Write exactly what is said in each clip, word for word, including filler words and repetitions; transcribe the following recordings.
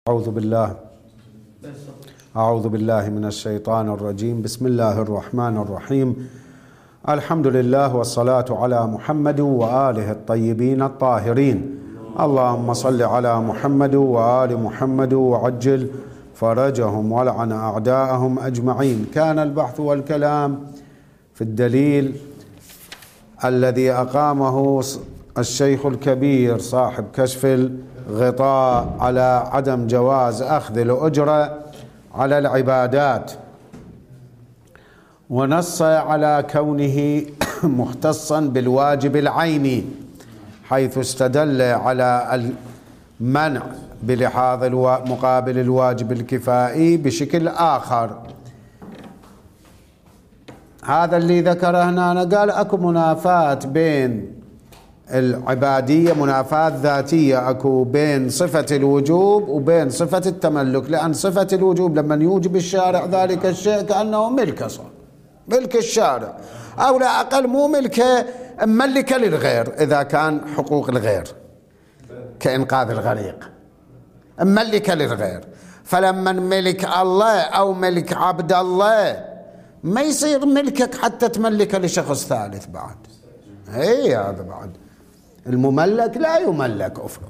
أعوذ بالله أعوذ بالله من الشيطان الرجيم. بسم الله الرحمن الرحيم. الحمد لله والصلاة على محمد وآله الطيبين الطاهرين. اللهم صل على محمد وآل محمد وعجل فرجهم ولعن أعداءهم أجمعين. كان البحث والكلام في الدليل الذي أقامه الشيخ الكبير صاحب كشف الغطاء على عدم جواز أخذ الأجرة على العبادات، ونص على كونه مختصا بالواجب العيني، حيث استدل على المنع بلحاظ مقابل الواجب الكفائي بشكل آخر. هذا اللي ذكره هنا. أنا قال أكو منافاة بين العبادية، منافاة ذاتية أكو بين صفة الوجوب وبين صفة التملك، لأن صفة الوجوب لما يوجب الشارع ذلك الشيء كأنه ملكه، صار ملك الشارع، أو لا أقل مو ملكه، ملكه للغير إذا كان حقوق الغير كإنقاذ الغريق، ملكه للغير. فلما ملك الله أو ملك عبد الله ما يصير ملكك حتى تملكه لشخص ثالث بعد. هي هذا بعد المملك لا يملك أفرض.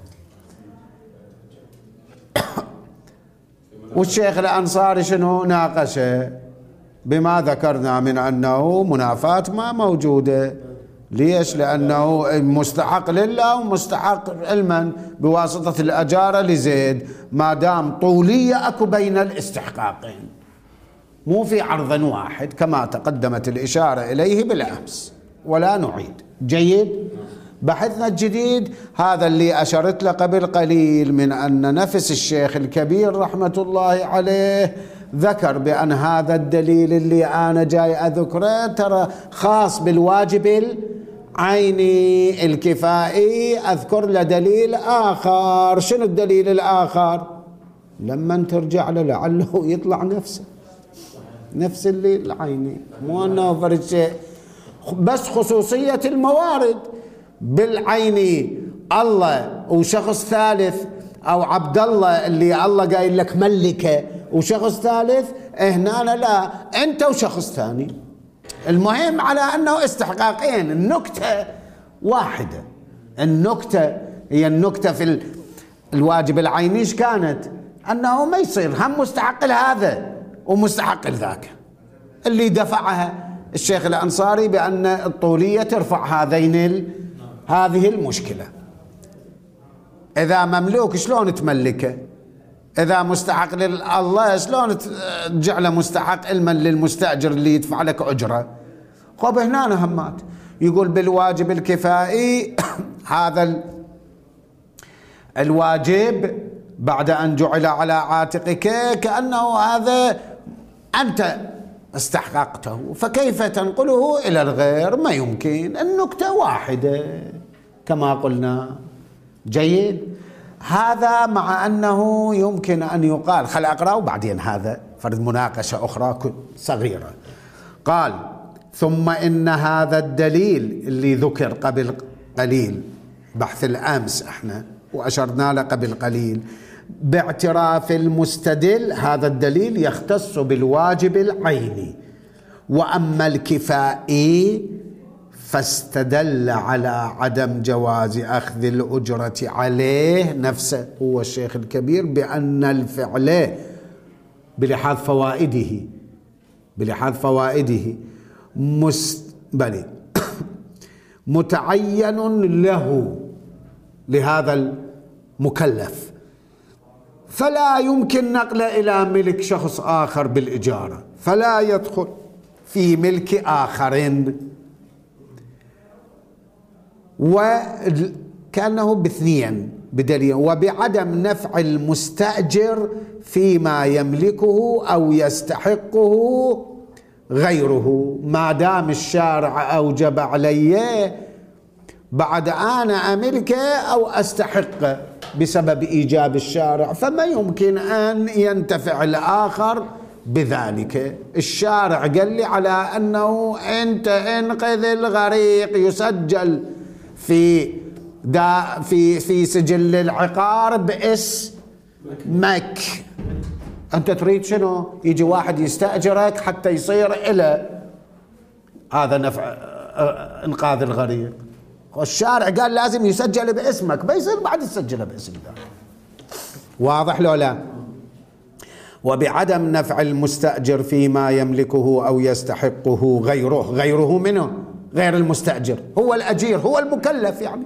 والشيخ الأنصاري شنو ناقشه بما ذكرنا من أنه منافاة ما موجودة. ليش؟ لأنه مستحق لله ومستحق علما بواسطة الأجارة لزيد، ما دام طولية أكو بين الاستحقاقين، مو في عرض واحد كما تقدمت الإشارة إليه بالأمس، ولا نعيد. جيد. بحثنا الجديد هذا اللي أشرت له قبل قليل، من أن نفس الشيخ الكبير رحمة الله عليه ذكر بأن هذا الدليل اللي أنا جاي أذكره ترى خاص بالواجب العيني الكفائي. أذكر له دليل آخر. شنو الدليل الآخر؟ لما ترجع له لعله يطلع نفسه نفس اللي العيني، مو أنه فرد شيء، بس خصوصية الموارد بالعيني الله وشخص ثالث، أو عبد الله اللي الله قايل لك ملكه وشخص ثالث، هنا لا، أنت وشخص ثاني. المهم على أنه استحقاقين، النكتة واحدة. النكتة هي النكتة في الواجب العيني إيش كانت؟ أنه ما يصير هم مستحق لهذا ومستحق لذاك، اللي دفعها الشيخ الأنصاري بأن الطولية ترفع هذين ال... هذه المشكلة. إذا مملوك شلون تملكه؟ إذا مستحق لله شلون تجعله مستحق علما للمستأجر اللي يدفع لك أجرة؟ خب هنا همات يقول بالواجب الكفائي هذا ال... الواجب بعد أن جعل على عاتقك كأنه هذا أنت استحققته، فكيف تنقله إلى الغير؟ ما يمكن. النكتة واحدة كما قلنا. جيد. هذا مع أنه يمكن أن يقال، خل أقرأ وبعدين هذا فرد مناقشة أخرى صغيرة. قال: ثم إن هذا الدليل اللي ذكر قبل قليل، بحث الأمس احنا وأشرنا له قبل قليل، باعتراف المستدل هذا الدليل يختص بالواجب العيني، وأما الكفائي فاستدل على عدم جواز أخذ الأجرة عليه نفسه هو الشيخ الكبير بأن الفعل بلحاظ فوائده بلحاظ فوائده مستبلي متعين له لهذا المكلف، فلا يمكن نقله إلى ملك شخص آخر بالإجارة، فلا يدخل في ملك آخرين، وكأنه باثنين بدليل، وبعدم نفع المستأجر فيما يملكه أو يستحقه غيره، ما دام الشارع أوجب عليه بعد أنا أملكه أو أستحقه بسبب إيجاب الشارع، فما يمكن أن ينتفع الآخر بذلك. الشارع قال لي على أنه أنت انقذ الغريق، يسجل في دا في في سجل العقار باسم مك. أنت تريد شنو؟ يجي واحد يستأجرك حتى يصير إلى هذا نفع إنقاذ الغريق، والشارع قال لازم يسجل باسمك، بيصير بعد يسجله باسم الله. واضح لو لا؟ وبعدم نفع المستأجر فيما يملكه أو يستحقه غيره. غيره منه؟ غير المستأجر، هو الأجير، هو المكلف يعني.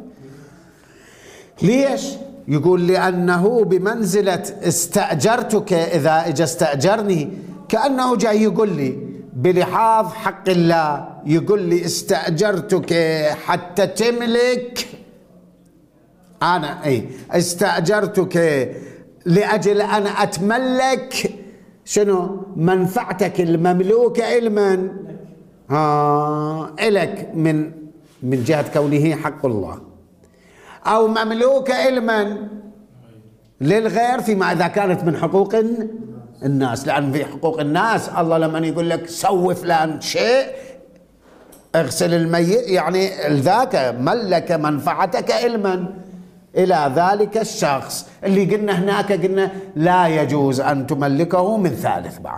ليش؟ يقول لأنه بمنزلة استأجرتك، إذا إجا استأجرني كأنه جاي يقول لي بلحاظ حق الله، يقول لي استأجرتك حتى تملك، أنا أي استأجرتك لأجل أن أتملك شنو؟ منفعتك المملوكة لمن؟ آه إلك، من من جهة كونه حق الله، أو مملوكة لمن؟ للغير، فيما إذا كانت من حقوق الناس. لأن في حقوق الناس الله لما يقول لك سوي فلان شيء، اغسل الميت، يعني ذاك ملك منفعتك لمن؟ إلى ذلك الشخص. اللي قلنا هناك قلنا لا يجوز أن تملكه من ثالث بعد،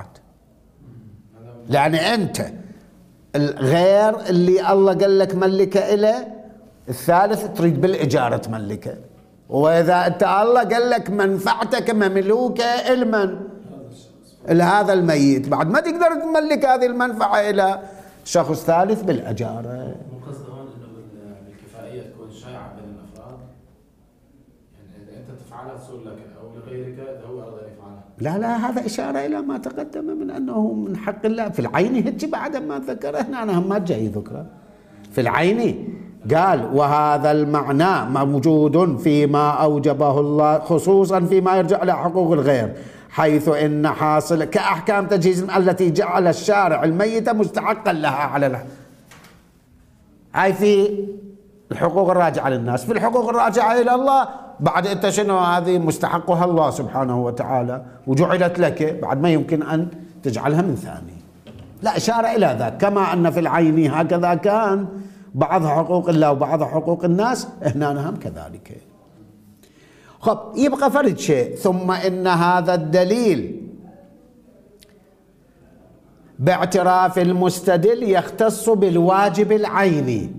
يعني أنت الغير اللي الله قال لك ملكه إليه، الثالث تريد بالإجارة تملكه. وإذا أنت الله قال لك منفعتك مملوكة لمن؟ لهذا الميت، بعد ما تقدر تملك هذه المنفعة إلى شخص ثالث بالأجارة. قصده هون انه بالكفائيه تكون شائعه بين الافراد، يعني اذا انت تفعلها تصير لك او لغيرك اذا هو اراد ان يفعلها. لا لا، هذا إشارة إلى ما تقدم من أنه من حق الله في العين. هيك بعد ما ذكره هنا، أنا هم ما جاي ذكره في العين. قال وهذا المعنى موجود فيما أوجبه الله، خصوصا فيما يرجع إلى حقوق الغير، حيث إن حاصل كأحكام تجهيز التي جعل الشارع الميت مستحقا لها على له. هاي في الحقوق الراجعة للناس. في الحقوق الراجعة إلى الله بعد أنت شنو؟ هذه مستحقها الله سبحانه وتعالى، وجعلت لك، بعد ما يمكن أن تجعلها من ثاني. لا، إشارة إلى ذاك، كما أن في العين هكذا كان بعض حقوق الله وبعض حقوق الناس، هنا هم كذلك. خب، يبقى فرد شيء. ثم إن هذا الدليل باعتراف المستدل يختص بالواجب العيني.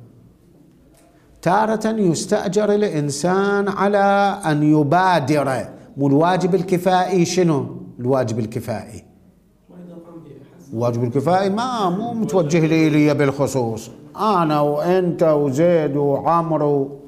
تارة يستأجر الإنسان على أن يبادر، مو الواجب الكفائي. شنو الواجب الكفائي؟ الواجب الكفائي ما مو متوجه لي لي بالخصوص، أنا وأنت وزيد وعمرو.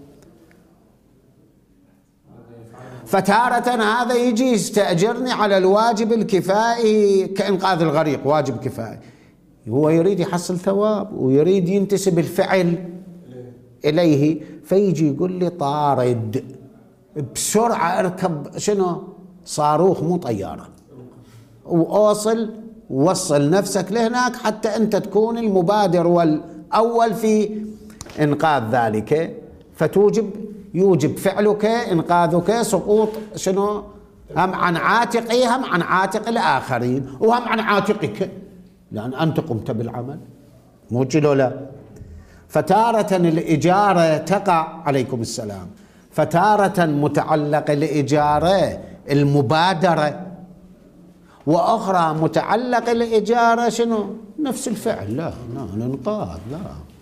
فتارة هذا يجي يستأجرني على الواجب الكفائي كإنقاذ الغريق، واجب كفائي، هو يريد يحصل ثواب ويريد ينتسب الفعل إليه، فيجي يقول لي طارد بسرعة، اركب شنو؟ صاروخ مو طيارة، وأوصل وصل نفسك لهناك حتى أنت تكون المبادر والأول في إنقاذ ذلك. فتوجب يوجب فعلك إنقاذك سقوط شنو؟ هم عن عاتقي، هم عن عاتق الآخرين، وهم عن عاتقك، لأن أنت قمت بالعمل، مو كذا لا. فتارة الإجارة تقع، عليكم السلام، فتارة متعلق الإجارة المبادرة، وأخرى متعلق الإجارة شنو؟ نفس الفعل. لا لا الإنقاذ لا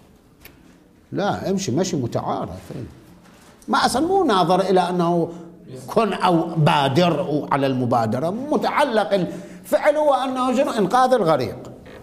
لا امشي مشي متعارف، ما أصلا مو ناظر إلى أنه كن أو بادر على المبادرة، متعلق الفعل هو أنه شنو؟ إنقاذ الغريق.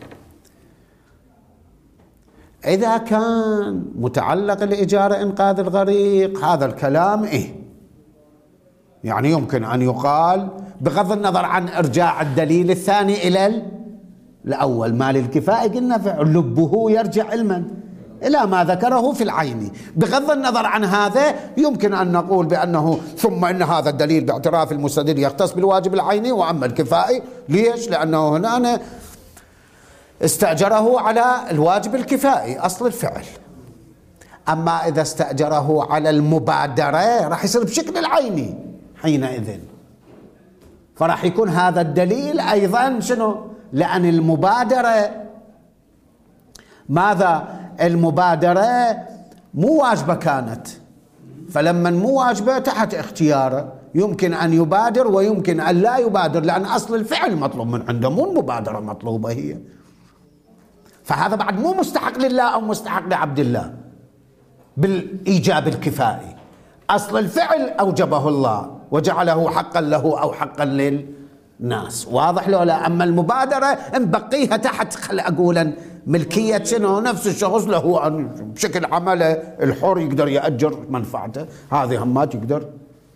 إذا كان متعلق الإجارة إنقاذ الغريق، هذا الكلام إيه؟ يعني يمكن أن يقال بغض النظر عن إرجاع الدليل الثاني إلى الأول، ما للكفاءة قلنا فعل لبه يرجع علما إلى ما ذكره في العين. بغض النظر عن هذا يمكن أن نقول بأنه ثم إن هذا الدليل باعتراف المستدل يختص بالواجب العيني وأما الكفائي. ليش؟ لأنه هنا استأجره على الواجب الكفائي أصل الفعل، أما إذا استأجره على المبادرة راح يصير بشكل العيني حينئذ، فراح يكون هذا الدليل أيضا شنو؟ لأن المبادرة ماذا؟ المبادرة مو واجبة كانت، فلما مو واجبة تحت اختياره يمكن أن يبادر ويمكن أن لا يبادر، لأن أصل الفعل مطلوب من عنده، مو المبادرة مطلوبة هي. فهذا بعد مو مستحق لله أو مستحق لعبد الله بالإيجاب الكفائي، أصل الفعل أوجبه الله وجعله حقا له أو حقا للناس. واضح لو لا؟ أما المبادرة نبقيها تحت، خل أقولا ملكية شنو، نفس الشخص له أن بشكل عمله الحر يقدر يأجر منفعته، هذه همات يقدر.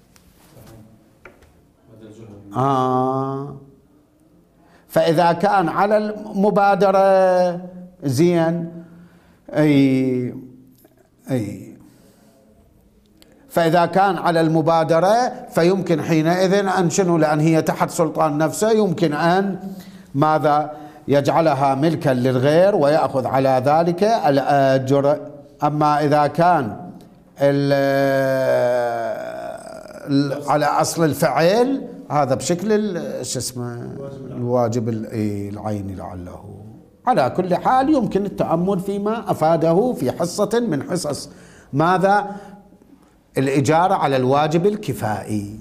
آه فإذا كان على المبادرة زين، أي أي فإذا كان على المبادرة فيمكن حينئذ أن شنو، لأن هي تحت سلطان نفسه، يمكن أن ماذا يجعلها ملكا للغير ويأخذ على ذلك الأجر. أما إذا كان على أصل الفعل هذا بشكل شو اسمه الواجب العيني لعله. على كل حال يمكن التأمل فيما أفاده في حصة من حصص ماذا الإجارة على الواجب الكفائي.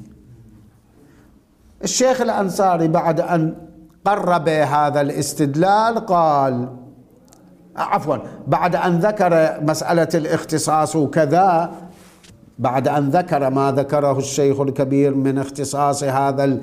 الشيخ الأنصاري بعد أن قرب هذا الاستدلال قال، عفوا بعد أن ذكر مسألة الاختصاص وكذا، بعد أن ذكر ما ذكره الشيخ الكبير من اختصاص هذا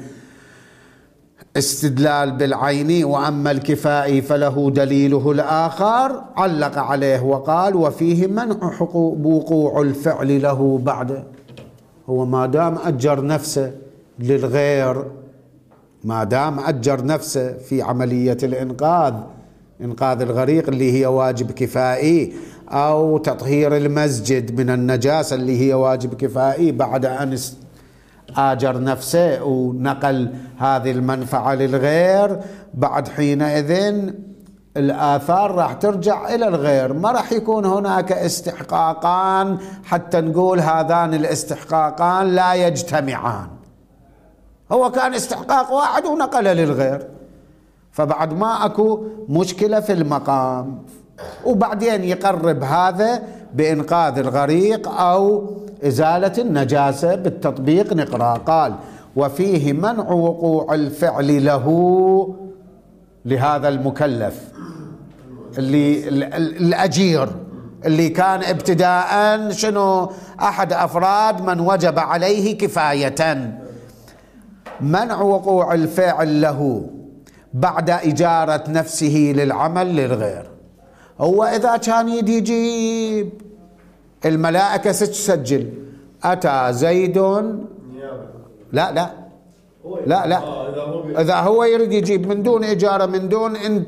الاستدلال بالعيني، وأما الكفائي فله دليله الآخر، علق عليه وقال وفيه منع حقوق وقوع الفعل له بعد. هو ما دام أجر نفسه للغير، ما دام أجر نفسه في عملية الإنقاذ، إنقاذ الغريق اللي هي واجب كفائي، أو تطهير المسجد من النجاسة اللي هي واجب كفائي، بعد أن آجر نفسه ونقل هذه المنفعة للغير، بعد حينئذ الآثار راح ترجع إلى الغير، ما راح يكون هناك استحقاقان حتى نقول هذان الاستحقاقان لا يجتمعان. هو كان استحقاق واحد ونقله للغير، فبعد ما أكو مشكلة في المقام. وبعدين يقرب هذا بإنقاذ الغريق أو إزالة النجاسة بالتطبيق. نقرأ قال وفيه منع وقوع الفعل له لهذا المكلف اللي الأجير اللي كان ابتداء شنو أحد أفراد من وجب عليه كفاية، منع وقوع الفعل له بعد إجارة نفسه للعمل للغير. هو إذا كان يجيب الملائكة تسجل أتى زيد، لا لا لا لا إذا هو يريد يجيب من دون إجارة، من دون انت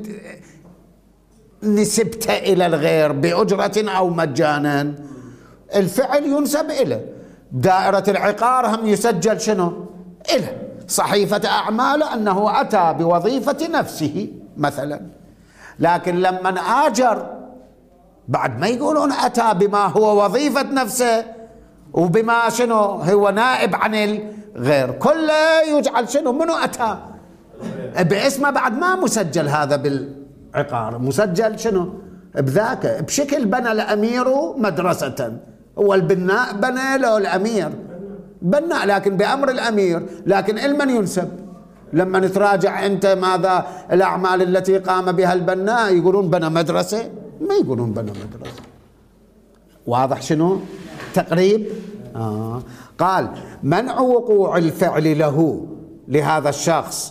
نسبته إلى الغير بأجرة أو مجانا، الفعل ينسب إليه. دائرة العقار هم يسجل شنو إله صحيفة أعماله أنه أتى بوظيفة نفسه مثلا. لكن لما آجر بعد ما يقولون أتى بما هو وظيفة نفسه وبما شنو هو نائب عن الغير، كله يجعل شنو منو أتى باسمه، بعد ما مسجل هذا بالعقار، مسجل شنو بذاك بشكل بنى الأمير مدرسة. هو البناء بنى له الأمير بناء لكن بأمر الأمير، لكن المن ينسب. لما نتراجع أنت ماذا الأعمال التي قام بها البناء، يقولون بنى مدرسة، ما يقولون بنى مدرسة. واضح شنو تقريب؟ آه. قال منع وقوع الفعل له لهذا الشخص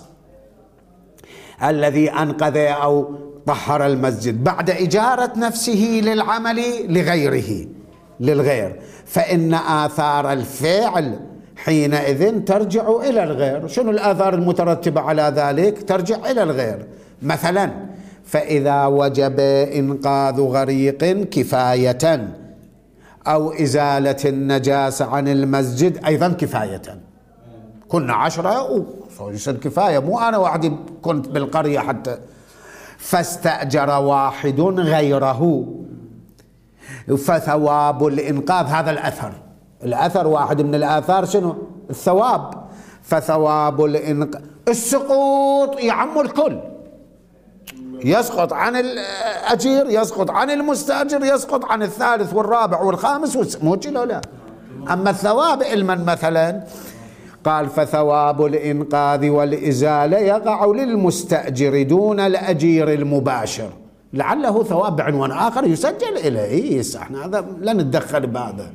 الذي أنقذ أو طهر المسجد بعد إجارة نفسه للعمل لغيره للغير، فإن آثار الفعل حينئذ ترجع إلى الغير. شنو الآثار المترتبة على ذلك؟ ترجع إلى الغير. مثلا فإذا وجب إنقاذ غريق كفاية أو إزالة النجاسة عن المسجد أيضا كفاية، كنا عشرة ويصير كفاية، مو أنا وحدي كنت بالقرية حتى، فاستأجر واحد غيره فثواب الإنقاذ، هذا الأثر، الأثر واحد من الآثار شنو الثواب، فثواب الإنقاذ السقوط يعم الكل، يسقط عن الأجير، يسقط عن المستأجر، يسقط عن الثالث والرابع والخامس، مو كذا لا. أما الثواب علما مثلا قال فثواب الإنقاذ والإزالة يقع للمستأجر دون الأجير المباشر، لعله ثواب بعنوان آخر يسجل إليه. احنا هذا لا نتدخل بهذا.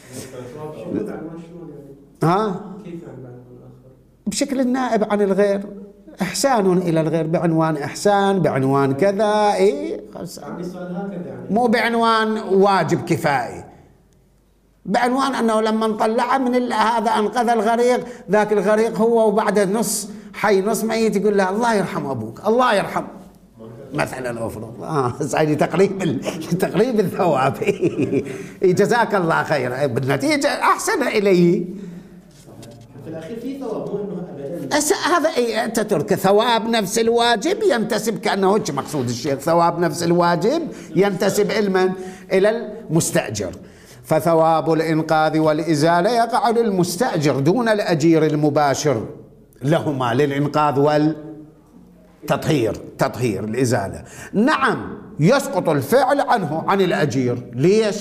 ها؟ بشكل النائب عن الغير، إحسان إلى الغير بعنوان إحسان، بعنوان كذا، إيه مو بعنوان واجب كفائي، بعنوان أنه لما نطلعه من هذا أنقذ الغريق، ذاك الغريق هو وبعد نص حي نص ميت يقول له الله يرحم أبوك، الله يرحم مثلا أفرض. آه سعيدي تقريب تقريب الثواب. جزاك الله خيرا، بالنتيجة أحسن إليه. في الأخير في ثواب، مو إنه أبدا. هذا إيه، أنت تترك ثواب نفس الواجب ينتسب، كأنه هيك مقصود الشيخ، ثواب نفس الواجب ينتسب علما إلى المستأجر. فثواب الإنقاذ والإزالة يقع للمستأجر دون الأجير المباشر لهما، للإنقاذ والتطهير، تطهير الإزالة. نعم يسقط الفعل عنه عن الأجير. ليش؟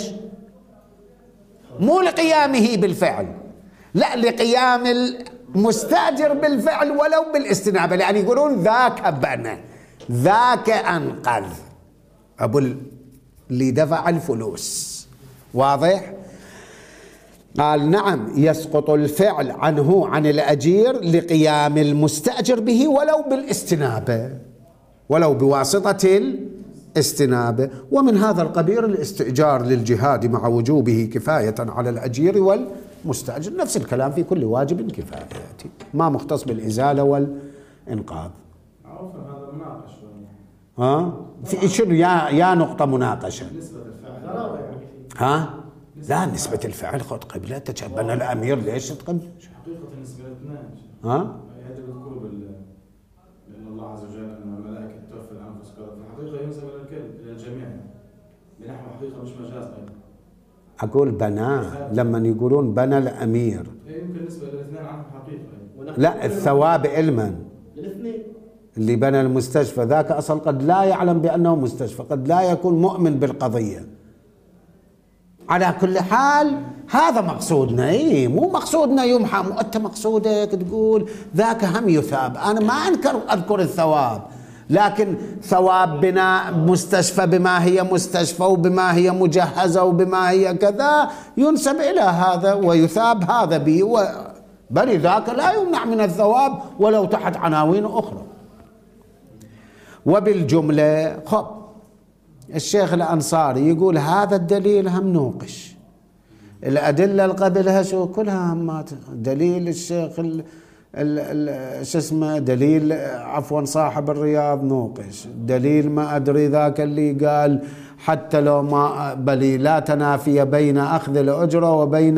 مو لقيامه بالفعل، لا، لقيام المستأجر بالفعل ولو بالاستنابة، يعني يقولون ذاك بنى، ذاك أنقذ، أبو اللي دفع الفلوس. واضح؟ قال نعم يسقط الفعل عنه عن الأجير لقيام المستأجر به ولو بالاستنابة، ولو بواسطة الاستنابة. ومن هذا القبيل الاستئجار للجهاد مع وجوبه كفاية على الأجير والمستأجر، نفس الكلام في كل واجب كفاية، ما مختص بالإزالة والإنقاذ. عرفنا هذا مناقش. ها؟ في شنو يا يا نقطة مناقشة؟ نسبة الفعل. ها؟ لا، نسبة الفعل خذ قبلة تشبنا الأمير ليش تقبل؟ حقيقة النسبة الاثنين. ها؟ هذا بذكر بأن الله عز وجل أن الملائكة توفى الأنفس كذا، في الحقيقة ينسب إلى الكل، إلى الجميع، بنحو حقيقة مش مجاز أيضا. أقول بناه، لما يقولون بنى الأمير يمكن نسبة إلى الاثنين عنهم حقيقة. لا، الثواب علما. اللي بنى المستشفى ذاك أصل قد لا يعلم بأنه مستشفى، قد لا يكون مؤمن بالقضية. على كل حال هذا مقصودنا، إيه مو مقصودنا يمحى، مو أنت مقصودك تقول ذاك هم يثاب. أنا ما أنكر أذكر الثواب، لكن ثواب بناء مستشفى بما هي مستشفى وبما هي مجهزة وبما هي كذا ينسب إلى هذا ويثاب هذا به، بل ذاك لا يمنع من الثواب ولو تحت عناوين أخرى. وبالجملة خب الشيخ الأنصاري يقول هذا الدليل هم نوقش، الأدلة اللي قبلها شو كلها همات، دليل الشيخ ال ال شو اسمه دليل عفوا صاحب الرياض نوقش، دليل ما أدري ذاك اللي قال حتى لو ما بل لا تنافي بين أخذ الأجرة وبين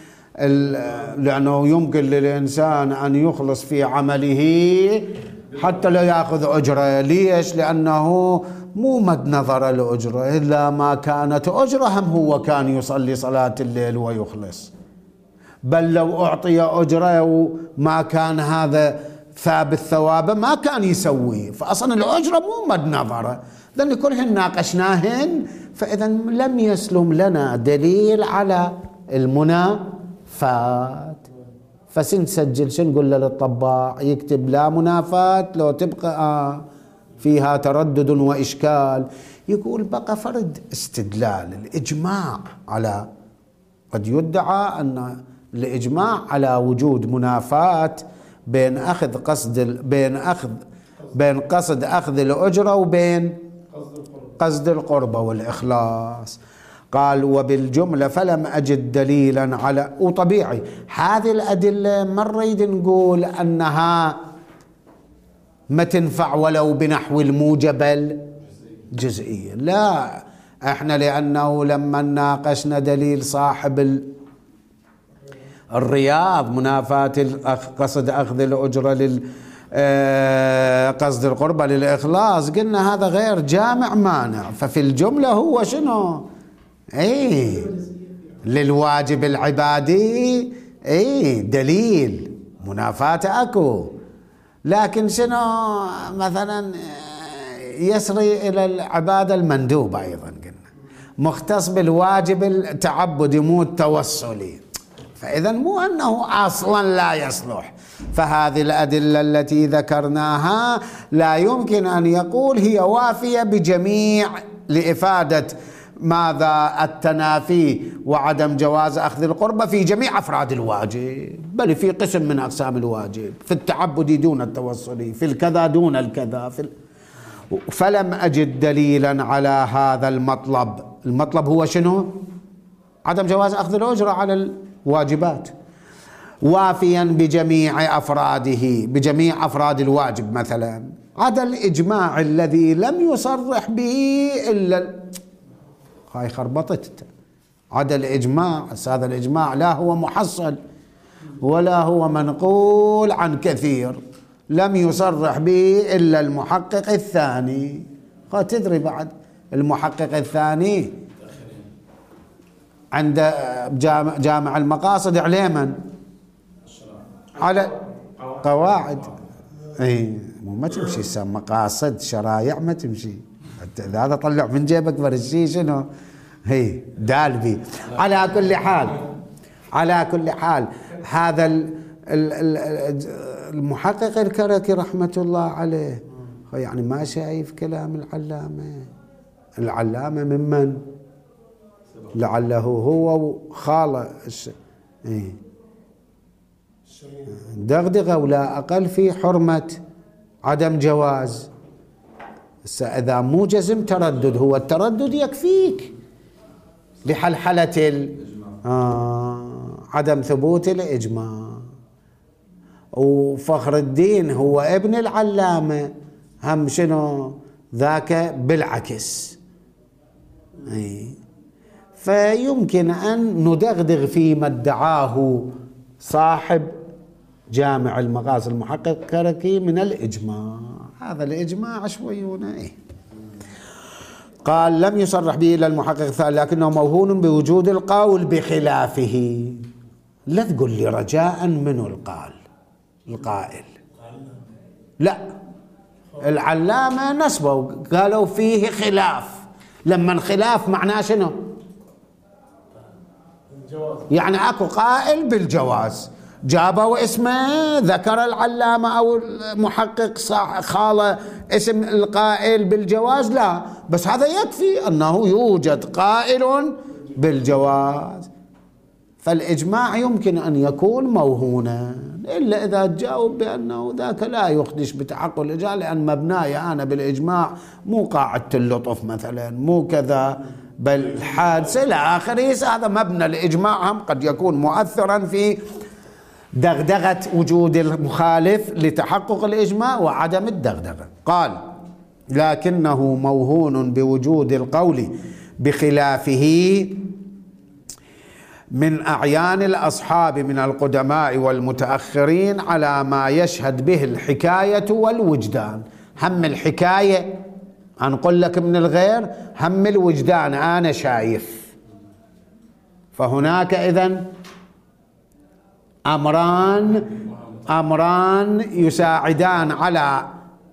لأنه يمكن للإنسان أن يخلص في عمله حتى لا يأخذ أجرة. ليش؟ لأنه مو مد نظر الأجرة، إلا ما كانت أجرة هم هو كان يصلي صلاة الليل ويخلص، بل لو أعطي أجرة وما كان هذا ثابت ثوابه ما كان يسويه، فأصلا الأجرة مو مد نظر. ذن كلهن ناقشناهن، فإذا لم يسلم لنا دليل على المنافات. فسنسجل شن نقول للطباع يكتب لا منافات، لو تبقى آه فيها تردد وإشكال يقول بقى فرد استدلال الإجماع على، قد يدعى أن الإجماع على وجود منافات بين أخذ قصد بين أخذ بين قصد أخذ الأجرة وبين قصد القربة والإخلاص. قال وبالجملة فلم أجد دليلا على، وطبيعي هذه الأدلة ما نريد نقول أنها ما تنفع ولو بنحو الموجب الجزئية، لا، احنا لأنه لما ناقشنا دليل صاحب الرياض منافاة قصد أخذ الأجرة لل قصد القربة للإخلاص قلنا هذا غير جامع مانع. ففي الجملة هو شنو؟ ايه للواجب العبادي ايه دليل منافاة اكو، لكن شنو مثلا يسري الى العبادة المندوبة ايضا قلنا مختص بالواجب التعبدي مو التوسلي، فإذا مو أنه أصلا لا يصلح. فهذه الأدلة التي ذكرناها لا يمكن أن يقول هي وافية بجميع لإفادة ماذا التنافي وعدم جواز أخذ القربة في جميع أفراد الواجب، بل في قسم من أقسام الواجب، في التعبد دون التوصل، في الكذا دون الكذا، في ال... فلم أجد دليلا على هذا المطلب. المطلب هو شنو؟ عدم جواز أخذ الأجرة على الواجبات وافيا بجميع أفراده، بجميع أفراد الواجب مثلا، عدا الإجماع الذي لم يصرح به إلا هاي خربطت. عدا الإجماع، هذا الإجماع لا هو محصل ولا هو منقول عن كثير، لم يصرح به إلا المحقق الثاني. تدري بعد المحقق الثاني عند جامع, جامع المقاصد عليما على قواعد، اي مو ما تمشي السم مقاصد شرايع ما تمشي، هذا طلع من جيبك برشي شنو هي دالبي. على كل حال على كل حال هذا المحقق الكركي رحمة الله عليه يعني ما شايف كلام العلامة. العلامة ممن لعله هو خاله ايه دغدغه ولا أقل في حرمة عدم جواز. إذا مو جزم تردد، هو التردد يكفيك لحلحلة ال... آه عدم ثبوت الإجماع. وفخر الدين هو ابن العلامة هم شنو ذاك بالعكس. أي فيمكن أن ندغدغ فيما ادعاه صاحب جامع المقاصد المحقق كركي من الإجماع. هذا الإجماع شويونه إيه. قال لم يصرح به إلا المحقق الثاني لكنه موهون بوجود القول بخلافه. لا تقول لي رجاء منه القال القائل، لا العلامة نسبوا قالوا فيه خلاف. لما الخلاف معناه شنو؟ يعني اكو قائل بالجواز، جابوا اسمه ذكر العلامة أو المحقق خاله اسم القائل بالجواز، لا بس هذا يكفي أنه يوجد قائل بالجواز. فالإجماع يمكن أن يكون موهونا إلا إذا تجاوب بأنه ذاك لا يخدش بتعقل الإجماع، لأن مبناي أنا بالإجماع مو قاعدة اللطف مثلا، مو كذا بل حادث إلى آخره. هذا مبنى الإجماع هم قد يكون مؤثرا في دغدغة وجود المخالف لتحقق الإجماع وعدم الدغدغة. قال لكنه موهون بوجود القول بخلافه من أعيان الأصحاب من القدماء والمتأخرين على ما يشهد به الحكاية والوجدان. هم الحكاية أنقل لك من الغير، هم الوجدان أنا شايف. فهناك إذن أمران أمران يساعدان على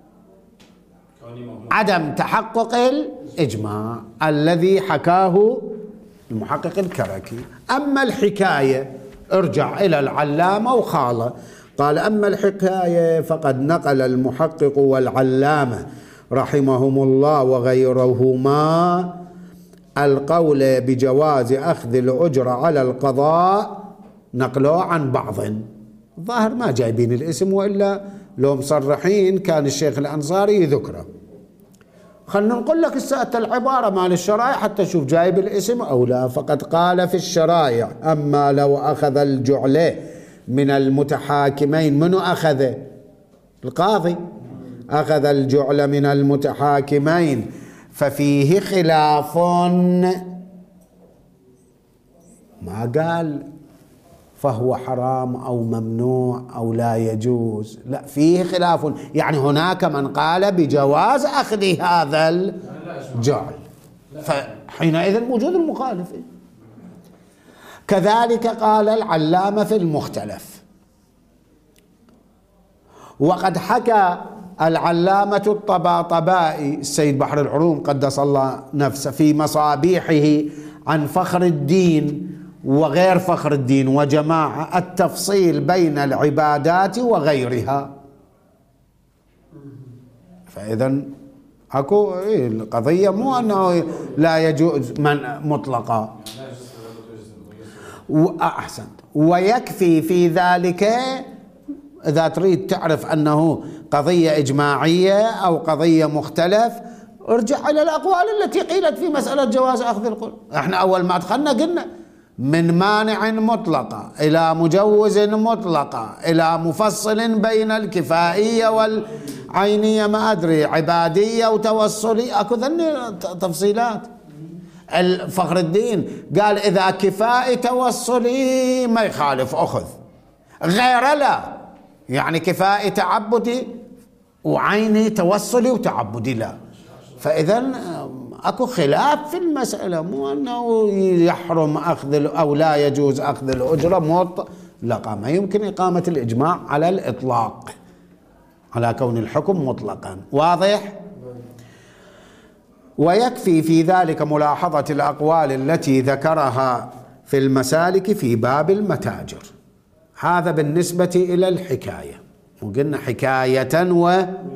عدم تحقق الإجماع الذي حكاه المحقق الكركي. أما الحكاية ارجع إلى العلامة وخاله. قال أما الحكاية فقد نقل المحقق والعلامة رحمهم الله وغيرهما القول بجواز أخذ الأجرة على القضاء نقلوا عن بعض. ظاهر ما جايبين الاسم، وإلا لو مصرحين كان الشيخ الأنصاري يذكره. خلنا نقول لك الساعة العبارة مال الشرائع حتى شوف جايب الاسم أو لا. فقد قال في الشرائع أما لو أخذ الجعل من المتحاكمين. منو أخذ؟ القاضي أخذ الجعل من المتحاكمين ففيه خلاف. ما قال فهو حرام أو ممنوع أو لا يجوز، لا فيه خلاف. يعني هناك من قال بجواز أخذ هذا الجعل، فحينئذ موجود المخالف. كذلك قال العلامة في المختلف. وقد حكى العلامة الطباطبائي السيد بحر العروم قدس الله نفسه في مصابيحه عن فخر الدين وغير فخر الدين وجماعة التفصيل بين العبادات وغيرها. فإذا أكو إيه القضية مو أنه لا يجوز من مطلقا. وأحسن. ويكفي في ذلك إذا تريد تعرف أنه قضية إجماعية أو قضية مختلف ارجع إلى الأقوال التي قيلت في مسألة جواز أخذ القرآن. احنا أول ما دخلنا قلنا من مانع مطلقة إلى مجوز مطلقة إلى مفصل بين الكفائية والعينية ما أدري عبادية وتوصلي أكو ذني تفصيلات. فخر الدين قال إذا كفائي توصلي ما يخالف أخذ، غير لا، يعني كفائي تعبدي وعيني توصلي وتعبدي لا. فإذا أكو خلاف في المسألة، مو أنه يحرم أخذ أو لا يجوز أخذ الأجرة مطلقا. ما يمكن إقامة الإجماع على الإطلاق على كون الحكم مطلقا. واضح؟ ويكفي في ذلك ملاحظة الأقوال التي ذكرها في المسالك في باب المتاجر. هذا بالنسبة إلى الحكاية، وقلنا حكاية و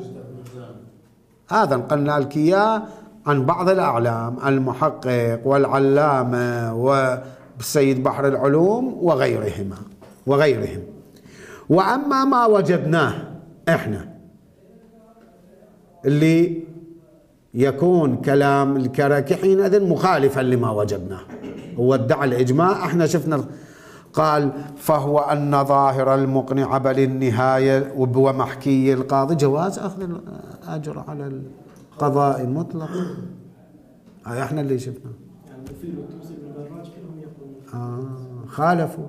هذا نقلنا لك إياه عن بعض الأعلام المحقق والعلامة والسيد بحر العلوم وغيرهما وغيرهم. وأما ما وجدناه إحنا اللي يكون كلام الكركي حينئذ مخالفا لما وجدناه، هو ادعى الإجماع. احنا شفنا قال فهو أن ظاهر المقنع بل النهاية ومحكي القاضي جواز أخذ الأجر على القضاء مطلق. هذا احنا اللي شفنا. آه خالفوا.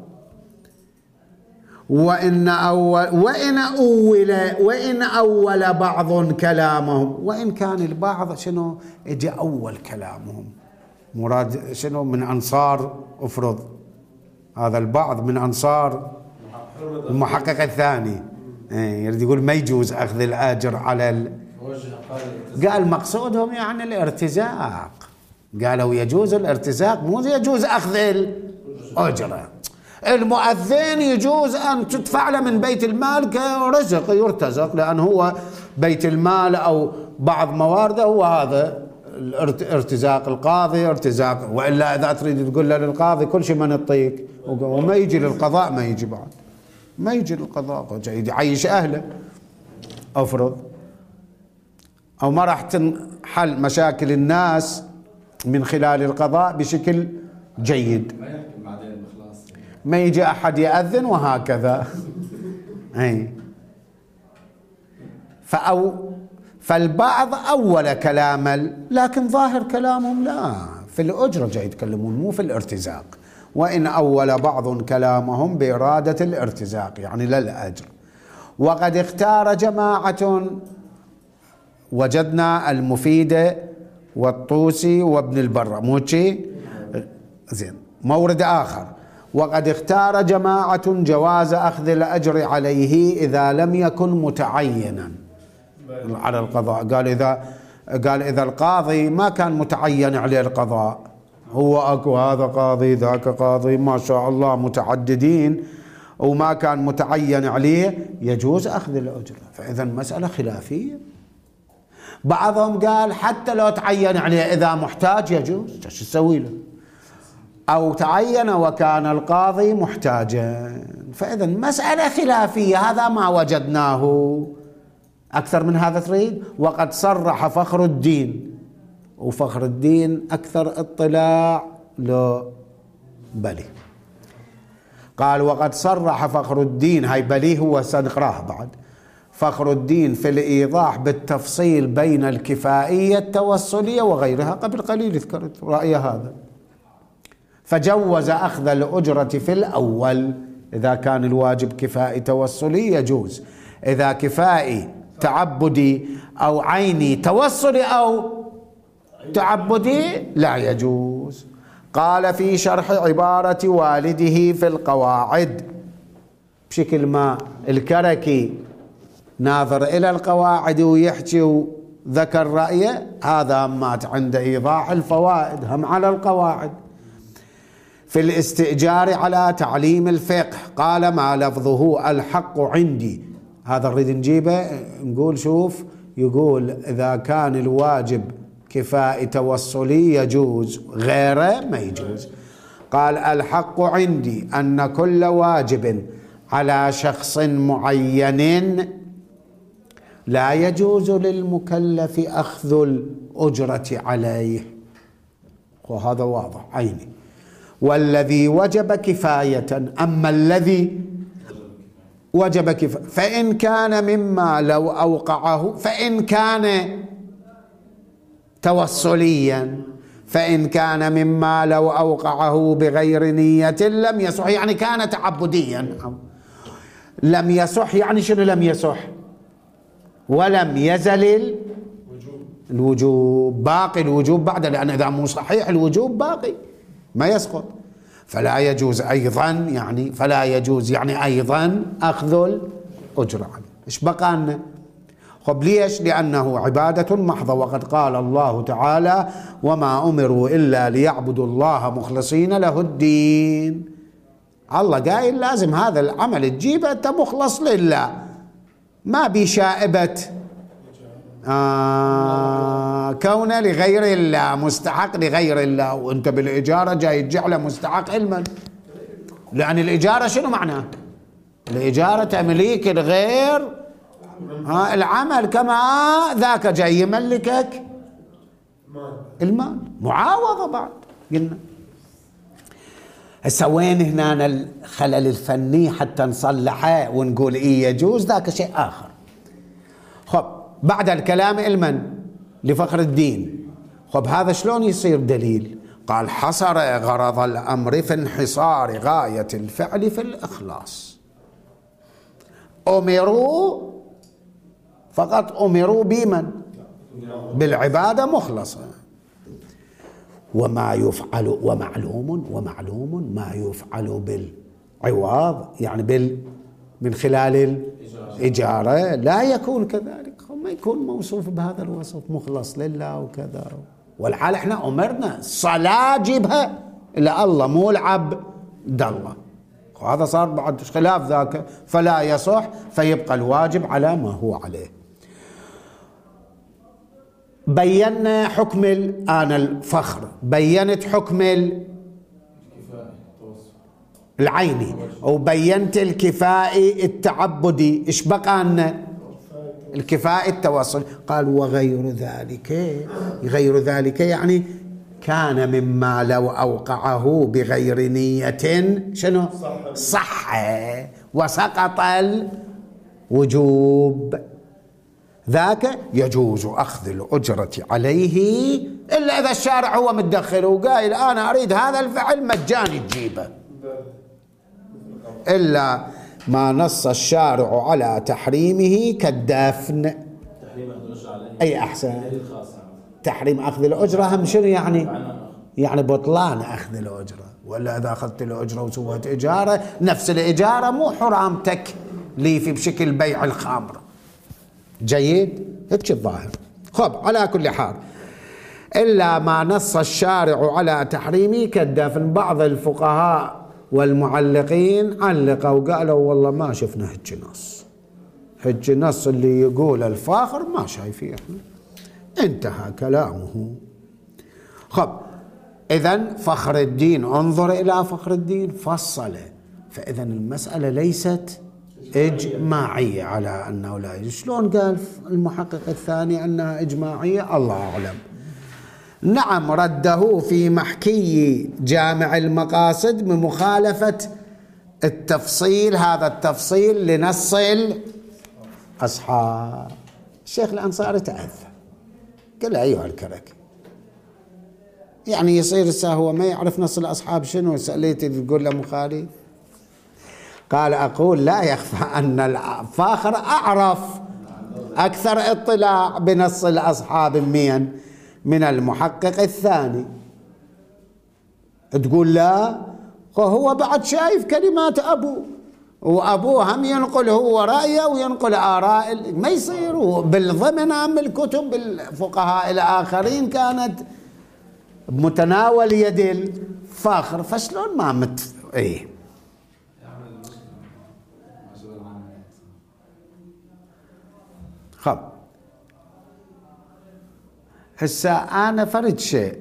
وإن أول وإن أول وإن أول بعض كلامهم، وإن كان البعض شنو اجى أول كلامهم مراد شنو من أنصار، أفرض هذا البعض من أنصار المحقق الثاني يريد يقول ما يجوز أخذ الأجر على ال... قال مقصودهم يعني الارتزاق، قالوا يجوز الارتزاق مو يجوز أخذ الأجرة. المؤذن يجوز أن تدفع له من بيت المال كرزق يرتزق، لأن هو بيت المال أو بعض موارده هو هذا ارتزاق القاضي ارتزاق. وإلا إذا تريد تقول له للقاضي كل شيء ما نعطيك وما يجي للقضاء، ما يجي بعد ما يجي للقضاء يعيش أهله أفرض، أو ما راح تنحل مشاكل الناس من خلال القضاء بشكل جيد، ما يجي أحد يأذن وهكذا. أي فأو فالبعض أول كلام، لكن ظاهر كلامهم لا في الأجرة جاي يتكلمون مو في الارتزاق. وإن أول بعض كلامهم بإرادة الارتزاق يعني للأجر. وقد اختار جماعة، وجدنا المفيدة والطوسي وابن البر مو شيء زين. مورد آخر وقد اختار جماعة جواز أخذ الأجر عليه إذا لم يكن متعينا على القضاء. قال إذا قال إذا القاضي ما كان متعين عليه القضاء، هو أكو هذا قاضي ذاك قاضي ما شاء الله متعددين وما كان متعين عليه يجوز أخذ الأجر. فإذا مسألة خلافية. بعضهم قال حتى لو تعين عليه إذا محتاج يجوز، شو تسوي له؟ أو تعين وكان القاضي محتاجا. فإذا مسألة خلافية، هذا ما وجدناه. أكثر من هذا تريد؟ وقد صرح فخر الدين، وفخر الدين أكثر اطلاع له بلي. قال وقد صرح فخر الدين، هاي بلي هو سنقراه بعد، فخر الدين في الإيضاح بالتفصيل بين الكفائية التوصلية وغيرها. قبل قليل ذكرت رأي هذا. فجوز أخذ الأجرة في الأول إذا كان الواجب كفائي توصلي يجوز، إذا كفائي تعبدي أو عيني توصلي أو تعبدي لا يجوز. قال في شرح عبارة والده في القواعد بشكل ما الكركي ناظر إلى القواعد ويحكي وذكر رأيه، هذا مات عند إيضاح الفوائد هم على القواعد. في الاستئجار على تعليم الفقه. قال ما لفظه الحق عندي، هذا نريد نجيبه، نقول شوف، يقول إذا كان الواجب كفائي توصلي يجوز، غيره ما يجوز. قال الحق عندي أن كل واجب على شخص معين لا يجوز للمكلف أخذ الأجرة عليه، وهذا واضح عيني. والذي وجب كفاية، أما الذي وجب كفاية فإن كان مما لو أوقعه، فإن كان توصليا، فإن كان مما لو أوقعه بغير نية لم يصح، يعني كان تعبديا. لم يصح يعني شنو لم يصح؟ ولم يزل الوجوب، باقي الوجوب بعد، لأن إذا مو صحيح الوجوب باقي ما يسقط. فلا يجوز أيضا، يعني فلا يجوز يعني أيضا أخذ الأجرة. إيش بقى لنا؟ خب ليش؟ لأنه عبادة محضة، وقد قال الله تعالى وما أمروا إلا ليعبدوا الله مخلصين له الدين. الله قايل لازم هذا العمل تجيبه أنت مخلص لله، ما بشائبة آه كونه لغير الله، مستحق لغير الله، وانت بالإجارة جاي تجعله مستحق علما. لأن الإجارة شنو معناه؟ الإجارة تمليك الغير آه العمل، كما ذاك جاي يملكك المال، معاوضة بعد. قلنا هسه وين هنا الخلل الفني حتى نصلحه ونقول إيه يجوز، ذاك شيء آخر. خب بعد الكلام علما لفخر الدين، خب هذا شلون يصير دليل؟ قال حصر غرض الأمر في انحصار غاية الفعل في الإخلاص. أمروا فقط، أمروا بمن؟ بالعبادة مخلصة. وما يفعل ومعلوم ومعلوم ما يفعل بالعوض، يعني بال من خلال الإجارة لا يكون كذلك، ما يكون موصوف بهذا الوصف مخلص لله وكذا. والحال احنا أمرنا صلاة جيبها إلا الله، مو العبد الله. وهذا صار بعد خلاف ذاك، فلا يصح، فيبقى الواجب على ما هو عليه. بينا حكم الآن الفخر، بينت حكم العيني، وبينت الكفائي التعبدي. إيش بقى لنا؟ الكفائي التوصل. قال وغير ذلك، غير ذلك يعني كان مما لو أوقعه بغير نية شنو؟ صح وسقط الوجوب، ذاك يجوز أخذ الأجرة عليه، إلا إذا الشارع هو متدخل وقايل أنا أريد هذا الفعل مجاني تجيبه، إلا ما نص الشارع على تحريمه كالدفن. أي أحسن، تحريم أخذ الأجرة هم شنو يعني؟ يعني بطلان أخذ الأجرة. ولا إذا أخذت الأجرة وسويت إجارة، نفس الإجارة مو حرامتك لي في بشكل بيع الخمر. جيد؟ هيك الظاهر. خب على كل حال، إلا ما نص الشارع على تحريمه كالدفن. بعض الفقهاء والمعلقين علقوا وقالوا والله ما شفنا هيك نص، هيك نص اللي يقول الفاخر ما شايفيه احنا. انتهى كلامه. خب إذن فخر الدين، انظر إلى فخر الدين فصل، فإذن المسألة ليست إجماعية على أنه لا يجوز. شلون قال المحقق الثاني أنها إجماعية؟ الله أعلم. نعم رده في محكي جامع المقاصد من مخالفة التفصيل، هذا التفصيل لنص الأصحاب. الشيخ الأنصاري تأذى، قال أيها الكرك، يعني يصير هو ما يعرف نص الأصحاب شنو؟ سأليتي تقول له مخالف؟ قال أقول لا يخفى أن الفاخر أعرف أكثر اطلاع بنص الأصحاب من من المحقق الثاني. تقول لا، هو بعد شايف كلمات أبوه، وأبوه هم ينقل هو رأيه وينقل آراء، ما يصير بالضمن من الكتب الفقهاء الآخرين كانت بمتناول يد الفاخر، فشلون ما مت ايه خب. هسه انا فرد شيء،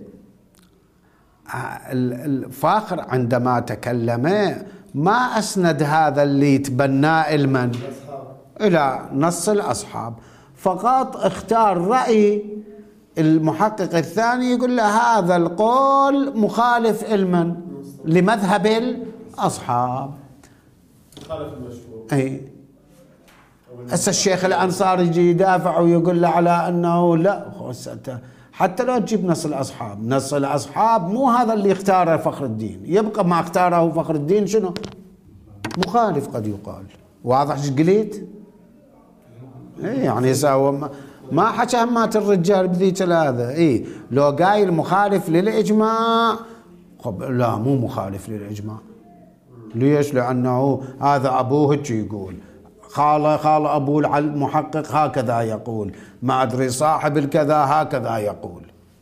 الفاخر عندما تكلم ما اسند هذا اللي يتبناه المن الى نص الاصحاب، فقط اختار راي المحقق الثاني يقول له هذا القول مخالف المن لمذهب الاصحاب. مخالف المشهور. اي هسه الشيخ الانصاري يجي يدافع ويقول له على انه لا، حتى لو تجيب نص الاصحاب، نص الاصحاب مو هذا اللي اختاره فخر الدين، يبقى ما اختاره فخر الدين شنو؟ مخالف قد يقال. واضح ايش قلت؟ اي يعني يساوي ما حكى همات الرجال بذيك هذا. اي لو قايل مخالف للاجماع، خب لا مو مخالف للاجماع. ليش؟ لانه هذا ابوه هيك يقول، خال خال ابوه المحقق هكذا يقول، ما ادري صاحب الكذا هكذا يقول.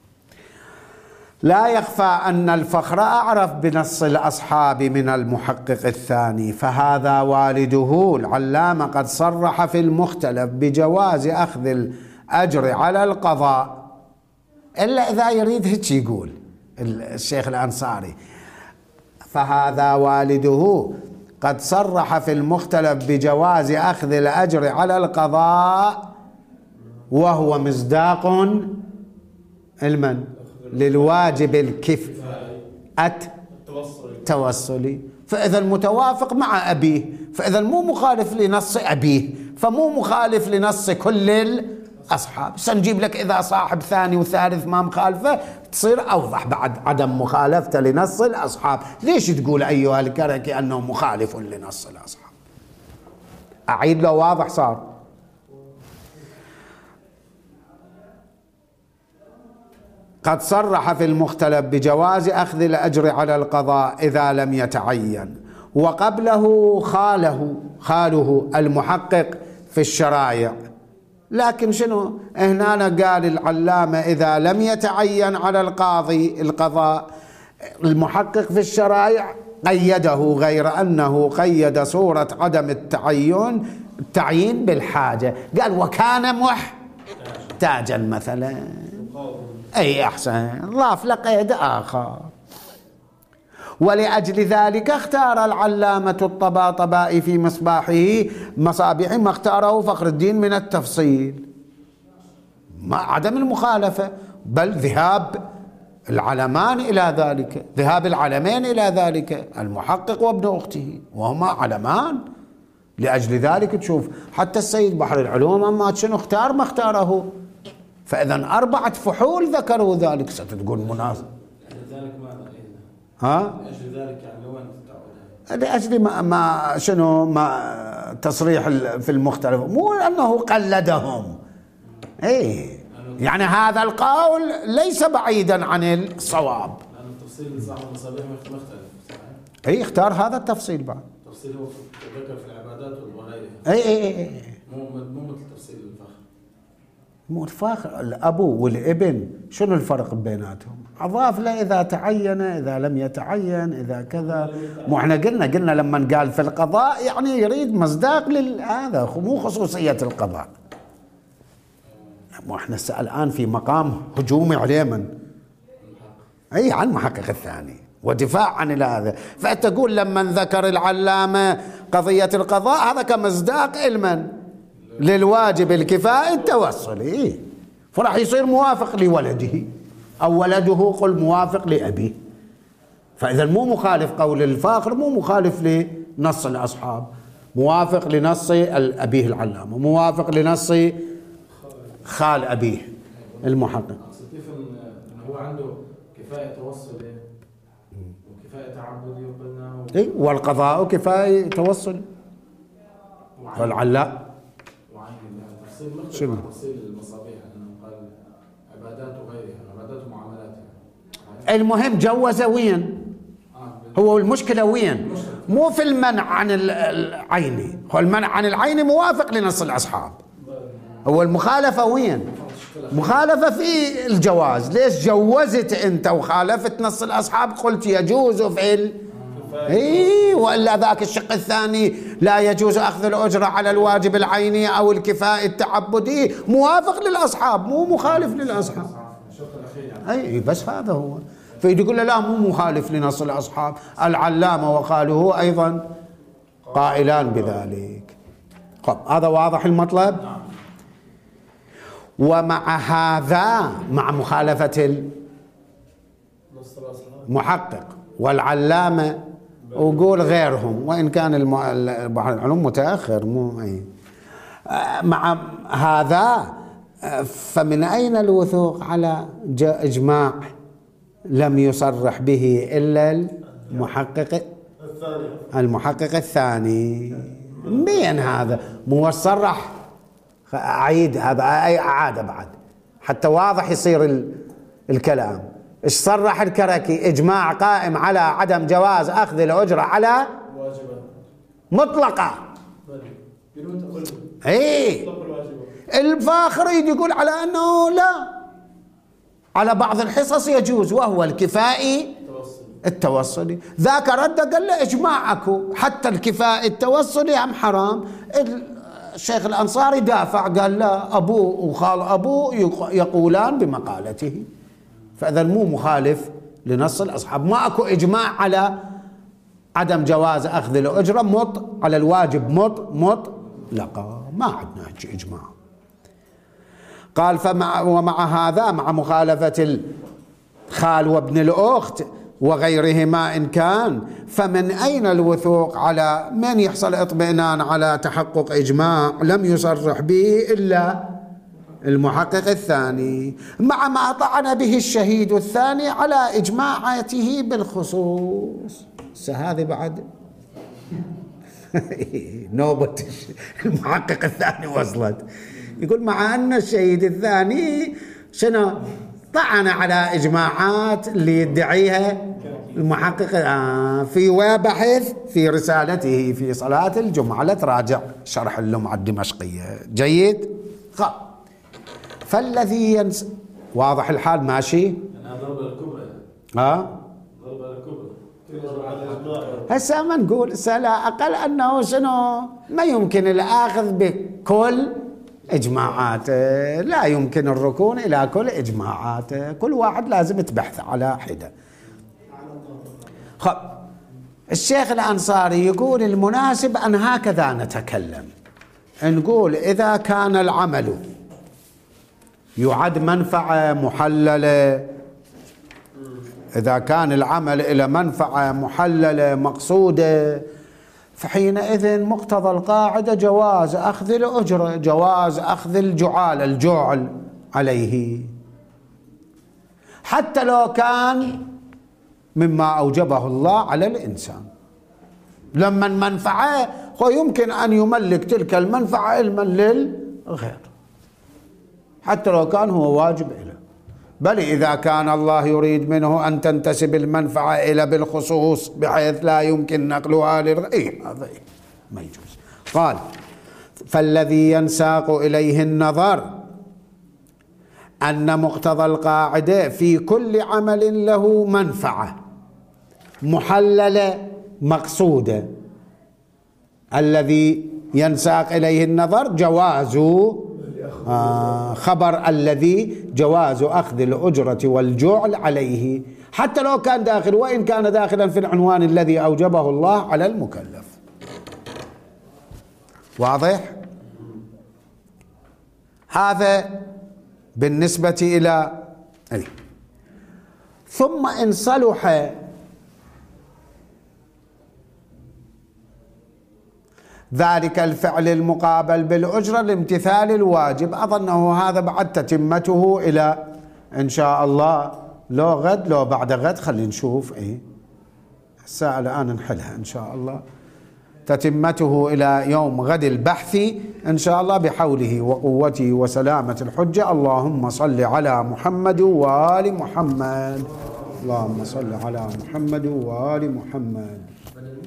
لا يخفى ان الفخر اعرف بنص الاصحاب من المحقق الثاني، فهذا والده العلامه قد صرح في المختلف بجواز اخذ الاجر على القضاء، الا اذا يريد هيك يقول الشيخ الانصاري. فهذا والده قد صرح في المختلف بجواز أخذ الأجر على القضاء، وهو مصداق المن للواجب الكفاية التوصلي. فإذا المتوافق مع أبيه، فإذا مو مخالف لنص أبيه، فمو مخالف لنص كل الأصحاب. سنجيب لك إذا صاحب ثاني وثالث ما مخالفة تصير أوضح بعد عدم مخالفته لنص الأصحاب. ليش تقول أيها الكركي أنه مخالف لنص الأصحاب؟ أعيد له واضح صار. قد صرح في المختلف بجواز أخذ الأجر على القضاء إذا لم يتعين، وقبله خاله خاله المحقق في الشرائع. لكن شنو هنا قال العلامة إذا لم يتعين على القاضي القضاء، المحقق في الشرائع قيده، غير أنه قيد صورة عدم التعين التعيين بالحاجة. قال وكان محتاجا مثلا، أي أحسن، ضاف لقيد آخر. ولأجل ذلك اختار العلامة الطباطبائي في مصباحه مصابيح ما اختاره فخر الدين من التفصيل، ما عدم المخالفة، بل ذهاب العلمان إلى ذلك، ذهاب العلمين إلى ذلك، المحقق وابن أخته، وهما علمان. لأجل ذلك تشوف حتى السيد بحر العلوم أما شنو اختار ما اختاره. فإذا أربعة فحول ذكروا ذلك، ستقول مناسب. لذلك ماذا؟ ها؟ لأجل ذلك يعني وين تتعود؟ لأجل ما, ما شنو ما تصريح في المختلف، مو أنه قلدهم. إيه يعني هذا القول ليس بعيدا عن الصواب. لأن التفصيل صاحب المصابيح مختلف. إيه اختار هذا التفصيل بعد. التفصيل هو ذكر في العبادات وغيرها. إيه إيه إيه. مو مو مثل تفصيل الفخر. مو الفخر الأبو والابن شنو الفرق بيناتهم؟ أضاف له إذا تعين، إذا لم يتعين، إذا كذا. مو احنا قلنا قلنا لما قال في القضاء يعني يريد مصداق لهذا، مو خصوصية القضاء. مو احنا الآن في مقام هجومي عليه من؟ أي عن المحقق الثاني ودفاع عن هذا. فتقول لما ذكر العلامة قضية القضاء هذا كمصداق علما للواجب الكفائي التوصلي، فراح يصير موافق لولده، أو ولده قل موافق لأبيه. فإذا مو مخالف قول الفاخر، مو مخالف لنص الأصحاب، موافق لنص أبيه العلامة، موافق لنص خال أبيه المحقق. كيف إنه هو عنده كفاية توصلي وكفاية تعبدي وقلنا إيه والقضاء كفاية توصل والعلاء وعين تفصيل مختلف شنو؟ عن تفصيل المصابيح، لأنه قال عبادات وغيرها، عبادات ومعاملات. المهم جوز وين؟ هو المشكلة وين؟ مو في المنع عن العين، هو المنع عن العين موافق لنص الأصحاب، هو المخالفة وين؟ مخالفة في الجواز. ليش جوزت أنت وخالفت نص الأصحاب؟ قلت يجوز فعل إيه، وإلا ذاك الشق الثاني لا يجوز أخذ الأجرة على الواجب العيني أو الكفاءة التعبدي، موافق للأصحاب مو مخالف للأصحاب. أي بس هذا هو. فيقول له لا مو مخالف لنص الأصحاب. العلامة وقاله أيضا قائلان بذلك. طب هذا واضح المطلب. ومع هذا، مع مخالفة المحقق والعلامة، وقول غيرهم وإن كان البحر العلوم متأخر مو أي. مع هذا فمن أين الوثوق على إجماع لم يصرح به إلا المحقق المحقق الثاني؟ بين هذا مو صرح. أعيد هذا، أي أعاد بعد حتى واضح يصير الكلام. إيش صرح الكركي؟ إجماع قائم على عدم جواز أخذ الأجرة على مطلقة. إيه، الفاخر يقول على أنه لا، على بعض الحصص يجوز، وهو الكفائي التوصلي. ذاك رد قال له إجماعك حتى الكفائي التوصلي هم حرام. الشيخ الأنصاري دافع قال لا، أبوه وخال أبوه يقولان بمقالته، فإذا مو مخالف لنص الأصحاب. ما أكو إجماع على عدم جواز أخذ الأجرة مط على الواجب مط مط لقى، ما عندنا إجماع. قال فمع ومع هذا، مع مخالفة الخال وابن الأخت وغيرهما إن كان، فمن أين الوثوق على من يحصل اطمئنان على تحقق إجماع لم يصرح به إلا المحقق الثاني، مع ما طعن به الشهيد الثاني على إجماعاته بالخصوص. هذه بعد نوبة المحقق الثاني وصلت. يقول مع أن الشهيد الثاني شنو طعن على إجماعات اللي يدعيها المحقق في وبحث في رسالته في صلاة الجمعة. لا تراجع شرح اللمعة الدمشقية. جيد. خب فالذي ينس... واضح الحال ماشي. ضربة الكبرى. ها ضربة الكبرى. هسه ما نقول لا أقل أنه شنو ما يمكن الأخذ بكل إجماعات، لا يمكن الركون إلى كل إجماعات، كل واحد لازم يتبحث على حدة. خب الشيخ الأنصاري يقول المناسب أن هكذا نتكلم، نقول إذا كان العمل يعد منفعة محللة، إذا كان العمل إلى منفعة محللة مقصودة، فحينئذ مقتضى القاعدة جواز أخذ الأجرة، جواز أخذ الجعال الجعل عليه، حتى لو كان مما أوجبه الله على الإنسان. لما المنفعة يمكن أن يملك تلك المنفعة علما للغير حتى لو كان هو واجب إله، بل إذا كان الله يريد منه أن تنتسب المنفعة إلى بالخصوص بحيث لا يمكن نقلها للغير، هذا ما يجوز. قال فالذي ينساق إليه النظر أن مقتضى القاعدة في كل عمل له منفعة محللة مقصودة، الذي ينساق إليه النظر جواز آه خبر الذي جواز أخذ الأجرة والجعل عليه حتى لو كان داخل، وإن كان داخلا في العنوان الذي أوجبه الله على المكلف. واضح؟ هذا بالنسبة إلى أي. ثم إن صلح ذلك الفعل المقابل بالأجرة لامتثال الواجب، أظنه هذا بعد تتمته إلى إن شاء الله لو غد لو بعد غد، خلينا نشوف إيه الساعة الآن نحلها إن شاء الله، تتمته إلى يوم غد البحث إن شاء الله بحوله وقوته وسلامة الحجة. اللهم صل على محمد وآل محمد. اللهم صل على محمد وآل محمد.